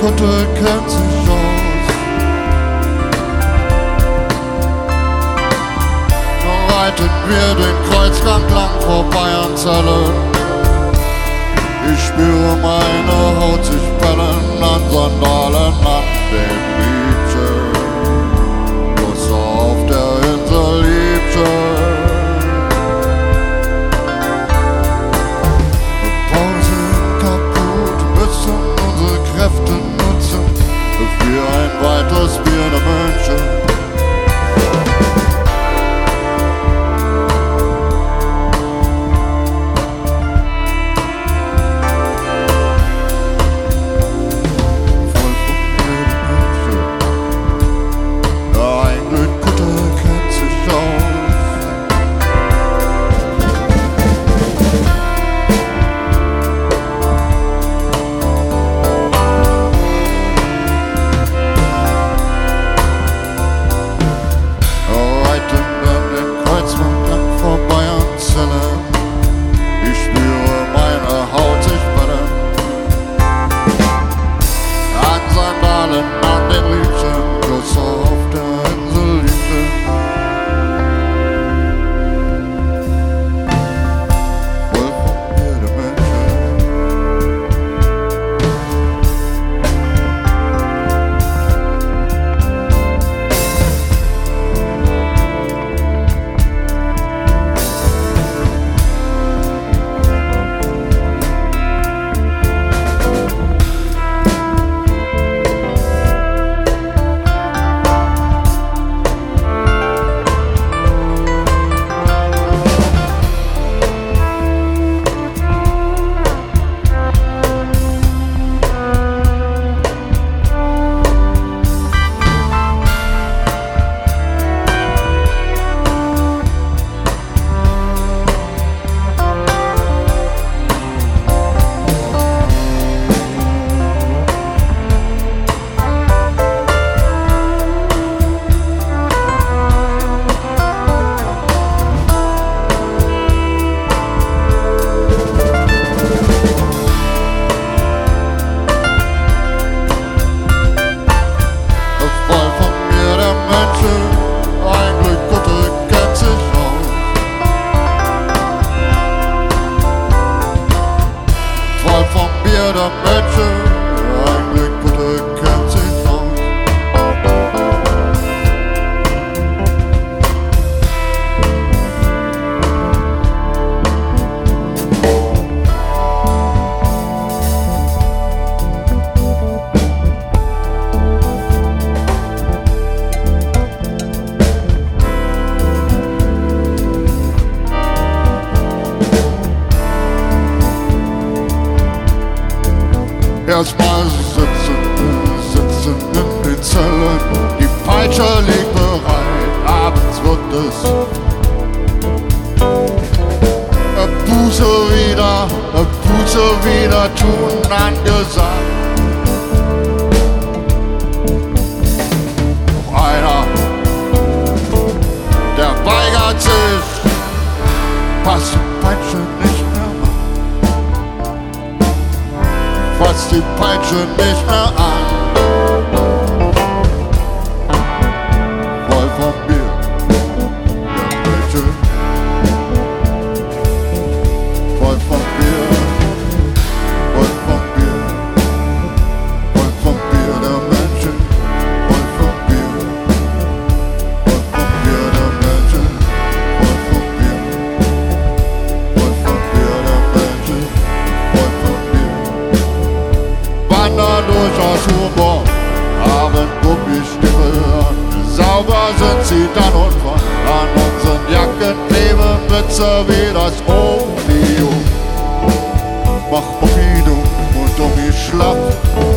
Kutte kennt sich aus. Dann reiten wir den Kreuzgang lang vorbei an Zellen. Ich spüre meine Haut sich brennen an Sandalen an den Liebchen. Bloß auf der Insel Liebchen. Kräfte nutzen für ein weiteres Bier der Mönche. Voll von Mönche. Ein Glühkutte kennt sich aus. Der Mensch, ein Glühkutte kennt sich aus. Erstmal sitzen in den Zellen, die Peitsche liegt bereit, abends wird es Buße wieder tun angesagt. Noch einer, der weigert sich, passt die Peitsche nicht mehr an. Fasst die Peitsche nicht mehr an. Voll vom Bier, der Mensch. Voll vom Bier, voll vom Bier, voll vom Bier, der Mensch. Voll vom Bier, voll vom Bier, der Mensch. Voll vom Bier, voll vom Bier, der Mensch. Voll vom Bier. Wandern durch das Humor, haben Gummistiefel an. Sauber sind sie dann und wann. An unseren Jacken kleben Witze wie das Opium. Mach Opium und um mich schlapp.